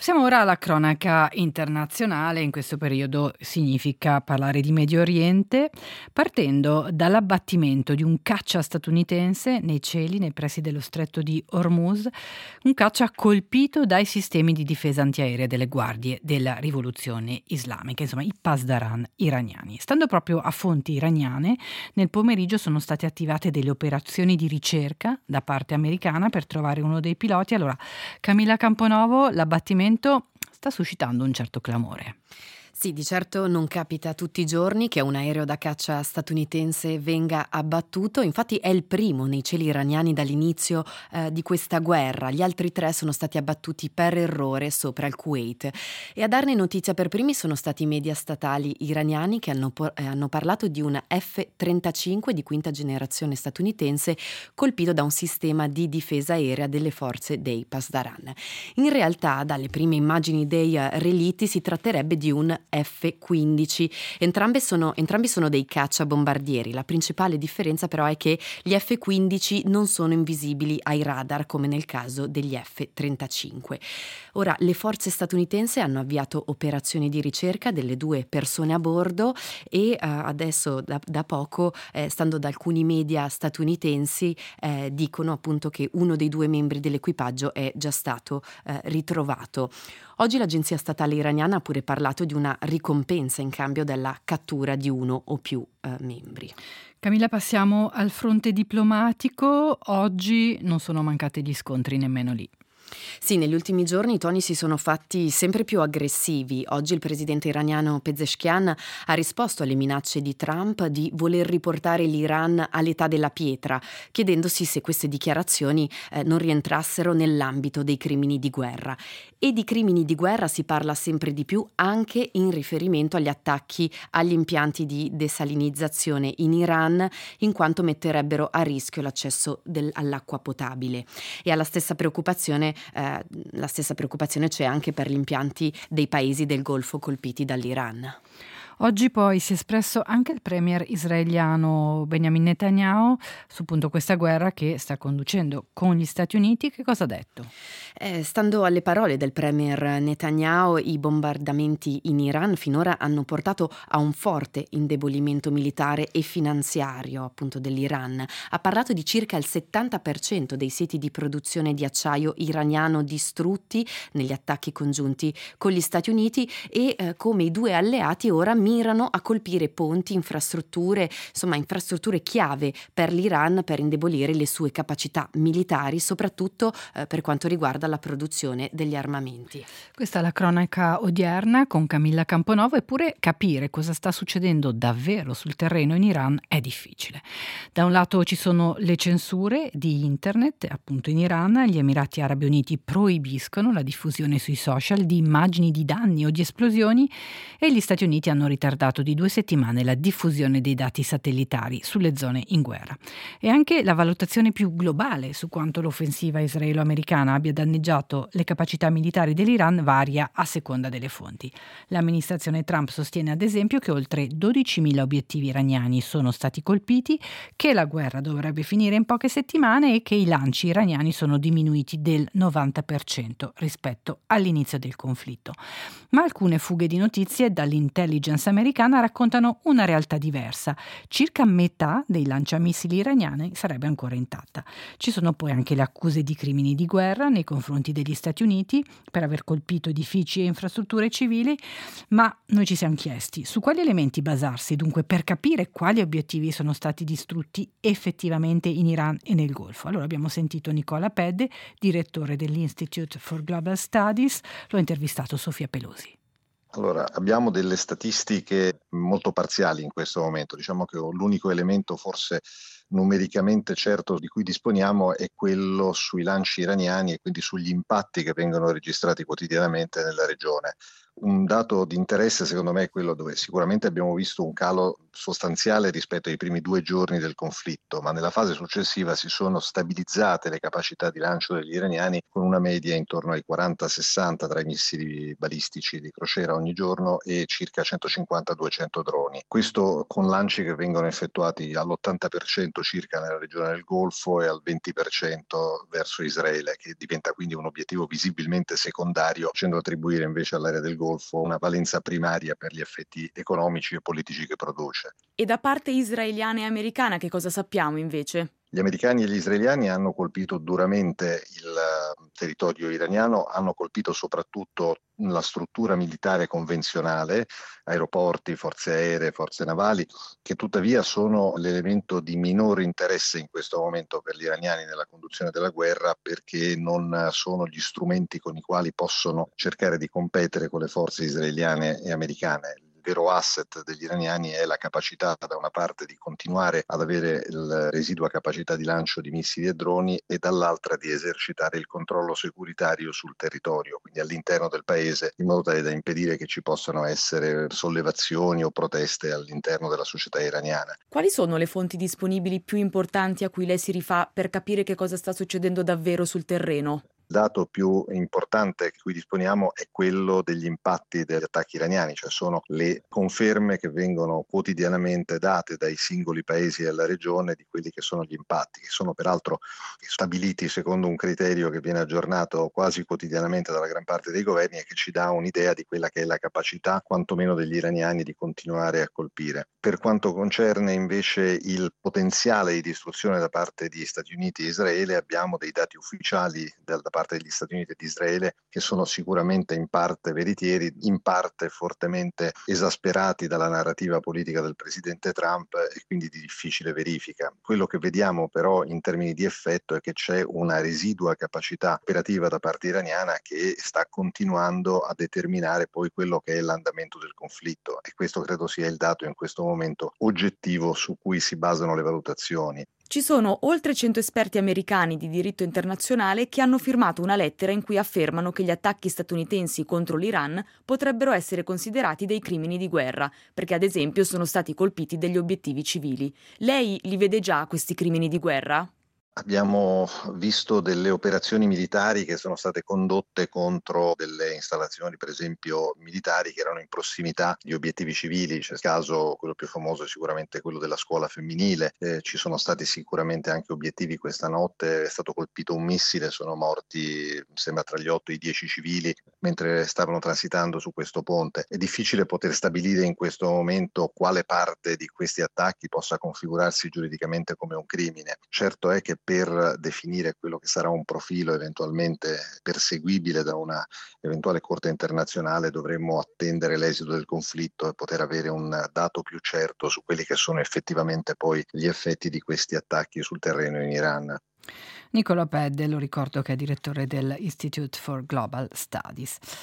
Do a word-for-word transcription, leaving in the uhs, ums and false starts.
Passiamo ora alla cronaca internazionale. In questo periodo significa parlare di Medio Oriente, partendo dall'abbattimento di un caccia statunitense nei cieli nei pressi dello stretto di Hormuz, un caccia colpito dai sistemi di difesa antiaerea delle guardie della rivoluzione islamica, insomma i Pasdaran iraniani. Stando proprio a fonti iraniane, nel pomeriggio sono state attivate delle operazioni di ricerca da parte americana per trovare uno dei piloti. Allora, Camilla Camponovo, l'abbattimento sta suscitando un certo clamore. Sì, di certo non capita tutti i giorni che un aereo da caccia statunitense venga abbattuto, infatti è il primo nei cieli iraniani dall'inizio eh, di questa guerra. Gli altri tre sono stati abbattuti per errore sopra il Kuwait. E a darne notizia per primi sono stati i media statali iraniani che hanno, por- eh, hanno parlato di un F trentacinque di quinta generazione statunitense colpito da un sistema di difesa aerea delle forze dei Pasdaran. In realtà, dalle prime immagini dei eh, relitti, si tratterebbe di un F quindici. Entrambe sono, entrambi sono dei cacciabombardieri. La principale differenza però è che gli F quindici non sono invisibili ai radar come nel caso degli F trentacinque. Ora, le forze statunitensi hanno avviato operazioni di ricerca delle due persone a bordo e eh, adesso da, da poco, eh, stando da alcuni media statunitensi, eh, dicono appunto che uno dei due membri dell'equipaggio è già stato eh, ritrovato. Oggi l'agenzia statale iraniana ha pure parlato di una ricompensa in cambio della cattura di uno o più eh, membri. Camilla, passiamo al fronte diplomatico. Oggi non sono mancati gli scontri nemmeno lì. Sì, negli ultimi giorni i toni si sono fatti sempre più aggressivi. Oggi il presidente iraniano Pezeshkian ha risposto alle minacce di Trump di voler riportare l'Iran all'età della pietra, chiedendosi se queste dichiarazioni eh, non rientrassero nell'ambito dei crimini di guerra. E di crimini di guerra si parla sempre di più anche in riferimento agli attacchi agli impianti di desalinizzazione in Iran, in quanto metterebbero a rischio l'accesso del, all'acqua potabile. E alla stessa preoccupazione Eh, la stessa preoccupazione c'è anche per gli impianti dei paesi del Golfo colpiti dall'Iran. Oggi poi si è espresso anche il premier israeliano Benjamin Netanyahu su appunto questa guerra che sta conducendo con gli Stati Uniti. Che cosa ha detto? Eh, stando alle parole del premier Netanyahu, i bombardamenti in Iran finora hanno portato a un forte indebolimento militare e finanziario appunto dell'Iran. Ha parlato di circa il settanta per cento dei siti di produzione di acciaio iraniano distrutti negli attacchi congiunti con gli Stati Uniti e eh, come i due alleati ora mirano a colpire ponti, infrastrutture, insomma infrastrutture chiave per l'Iran per indebolire le sue capacità militari, soprattutto eh, per quanto riguarda la produzione degli armamenti. Questa è la cronaca odierna con Camilla Camponovo, eppure capire cosa sta succedendo davvero sul terreno in Iran è difficile. Da un lato ci sono le censure di internet, appunto in Iran gli Emirati Arabi Uniti proibiscono la diffusione sui social di immagini di danni o di esplosioni e gli Stati Uniti hanno ritardato di due settimane la diffusione dei dati satellitari sulle zone in guerra. E anche la valutazione più globale su quanto l'offensiva israelo-americana abbia danneggiato le capacità militari dell'Iran varia a seconda delle fonti. L'amministrazione Trump sostiene ad esempio che oltre dodicimila obiettivi iraniani sono stati colpiti, che la guerra dovrebbe finire in poche settimane e che i lanci iraniani sono diminuiti del novanta per cento rispetto all'inizio del conflitto. Ma alcune fughe di notizie dall'intelligence americana raccontano una realtà diversa. Circa metà dei lanciamissili iraniani sarebbe ancora intatta. Ci sono poi anche le accuse di crimini di guerra nei confronti degli Stati Uniti per aver colpito edifici e infrastrutture civili, ma noi ci siamo chiesti su quali elementi basarsi dunque per capire quali obiettivi sono stati distrutti effettivamente in Iran e nel Golfo. Allora abbiamo sentito Nicola Pedde, direttore dell'Institute for Global Studies, l'ho intervistato Sofia Pelosi. Allora, abbiamo delle statistiche molto parziali in questo momento. Diciamo che l'unico elemento forse numericamente certo di cui disponiamo è quello sui lanci iraniani e quindi sugli impatti che vengono registrati quotidianamente nella regione. Un dato di interesse secondo me è quello dove sicuramente abbiamo visto un calo sostanziale rispetto ai primi due giorni del conflitto, ma nella fase successiva si sono stabilizzate le capacità di lancio degli iraniani con una media intorno ai quaranta sessanta tra i missili balistici di crociera ogni giorno e circa centocinquanta duecento cinquecento droni. Questo con lanci che vengono effettuati all'ottanta per cento circa nella regione del Golfo e al venti per cento verso Israele, che diventa quindi un obiettivo visibilmente secondario, facendo attribuire invece all'area del Golfo una valenza primaria per gli effetti economici e politici che produce. E da parte israeliana e americana che cosa sappiamo invece? Gli americani e gli israeliani hanno colpito duramente il territorio iraniano, hanno colpito soprattutto la struttura militare convenzionale, aeroporti, forze aeree, forze navali, che tuttavia sono l'elemento di minore interesse in questo momento per gli iraniani nella conduzione della guerra, perché non sono gli strumenti con i quali possono cercare di competere con le forze israeliane e americane. Il vero asset degli iraniani è la capacità da una parte di continuare ad avere la residua capacità di lancio di missili e droni e dall'altra di esercitare il controllo securitario sul territorio, quindi all'interno del paese, in modo tale da impedire che ci possano essere sollevazioni o proteste all'interno della società iraniana. Quali sono le fonti disponibili più importanti a cui lei si rifà per capire che cosa sta succedendo davvero sul terreno? Il dato più importante di cui disponiamo è quello degli impatti degli attacchi iraniani, cioè sono le conferme che vengono quotidianamente date dai singoli paesi della regione di quelli che sono gli impatti, che sono peraltro stabiliti secondo un criterio che viene aggiornato quasi quotidianamente dalla gran parte dei governi e che ci dà un'idea di quella che è la capacità quantomeno degli iraniani di continuare a colpire. Per quanto concerne invece il potenziale di distruzione da parte di Stati Uniti e Israele, abbiamo dei dati ufficiali da parte degli Stati Uniti e di Israele che sono sicuramente in parte veritieri, in parte fortemente esasperati dalla narrativa politica del presidente Trump e quindi di difficile verifica. Quello che vediamo però in termini di effetto è che c'è una residua capacità operativa da parte iraniana che sta continuando a determinare poi quello che è l'andamento del conflitto, e questo credo sia il dato in questo momento oggettivo su cui si basano le valutazioni. Ci sono oltre cento esperti americani di diritto internazionale che hanno firmato una lettera in cui affermano che gli attacchi statunitensi contro l'Iran potrebbero essere considerati dei crimini di guerra, perché ad esempio sono stati colpiti degli obiettivi civili. Lei li vede già questi crimini di guerra? Abbiamo visto delle operazioni militari che sono state condotte contro delle installazioni, per esempio militari, che erano in prossimità di obiettivi civili. C'è il caso, quello più famoso è sicuramente quello della scuola femminile. Eh, ci sono stati sicuramente anche obiettivi questa notte, è stato colpito un missile, sono morti, sembra, tra gli otto e i dieci civili mentre stavano transitando su questo ponte. È difficile poter stabilire in questo momento quale parte di questi attacchi possa configurarsi giuridicamente come un crimine. Certo è che per definire quello che sarà un profilo eventualmente perseguibile da una eventuale corte internazionale dovremmo attendere l'esito del conflitto e poter avere un dato più certo su quelli che sono effettivamente poi gli effetti di questi attacchi sul terreno in Iran. Nicola Pedde, lo ricordo che è direttore del Institute for Global Studies.